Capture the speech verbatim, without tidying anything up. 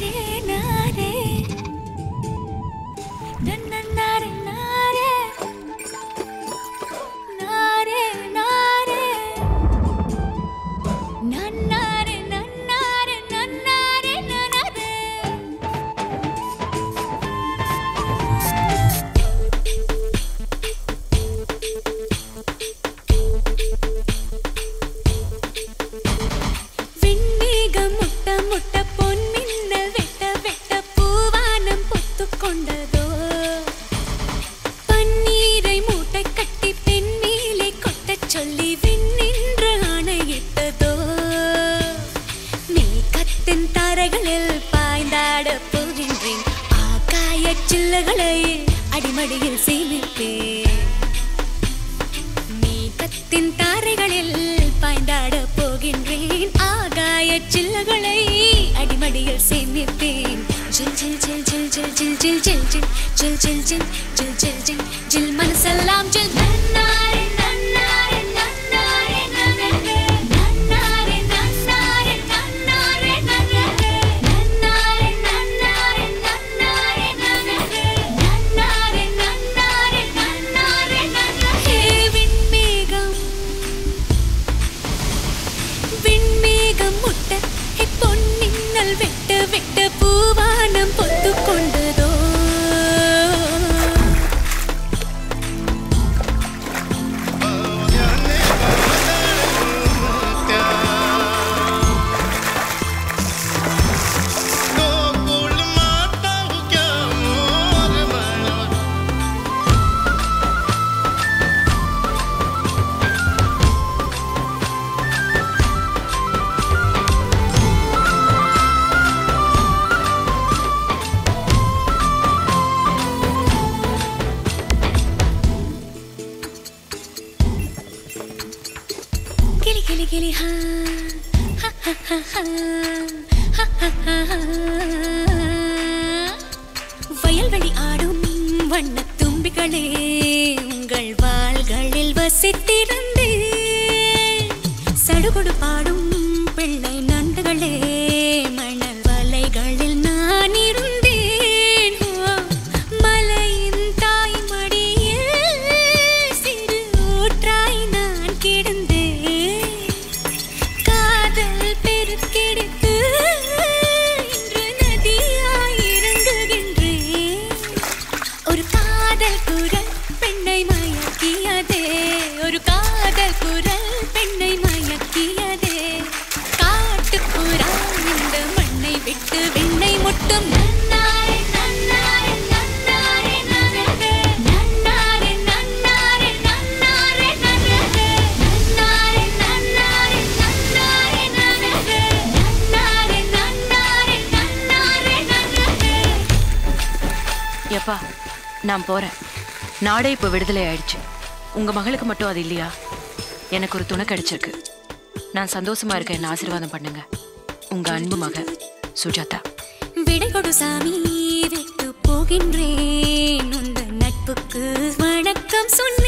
அடிமடியில் சேமிப்பேன் மேகத்தின் தாரைகளில் பாய்ந்தாட போகின்றேன் ஆகாய சில்லகளை அடிமடியில் சேமிப்பேன் ஜில் ஜில் ஜில் ஜில் ஜில் ஜில் ஜில் ஜில் ஜில் ஜில் ஜில் ஜில் ஜில் ஜில் ஜில் ஜில் மனசெல்லாம் ஜில் நன்னாரே நன்னாரே நன்னாரே நன்னாரே நன்னாரே நன்னாரே நன்னாரே நன்னாரே நன்னாரே நன்னாரே நன்னாரே நன்னாரே நன்னாரே நன்னாரே நன்னாரே விண்மேகம் விண்மேகம் முட்ட பொன்னின்னல் வெட்ட வெட்ட பூவானம் பொத்து கொண்டதோ கிளி கிளி ஹா ஹா ஹா ஹா ஹா ஹா வயல்வெளி ஆடும் வண்ணத் தும்பிகளே உங்கள் வாள்களில் வசித்திருந்து சடுகுடு பாடும் பிள்ளை நண்டுகளே மணல் வலைகளில் நான் இருந்தேன் மலையின் தாய் மடியில் சிறு ஊற்றாய் நான் கிடந்தேன் பெருக்கெடுத்து இன்று நதியாய் இறங்குகின்றேன் ஒரு காதல் குரல் பெண்ணை மயக்கியதே ஒரு காதல் குரல் பெண்ணை மயக்கியதே காட்டுப்புறா இந்த மண்ணை விட்டு விண்ணை முட்டும் நன்னாரே நன்னாரே நன்னாரே நன்னாரே நன்னாரே நன்னாரே நன்னாரே நன்னாரே நன்னாரே நன்னாரே எப்பா நான் போறேன். நாடே இப்போ விடுதலை ஆயிடுச்சு. உங்க மகளுக்கு மட்டும் அது இல்லையா? எனக்கு ஒரு துணை கிடைச்சிருக்கு. நான் சந்தோஷமா இருக்கேன். என்ன ஆசீர்வாதம் பண்ணுங்க. உங்க அன்பு மக சுஜாதா. விடை கொடு சாமி, விட்டு போகின்றேன். உந்த நட்புக்கு வணக்கம் சொன்ன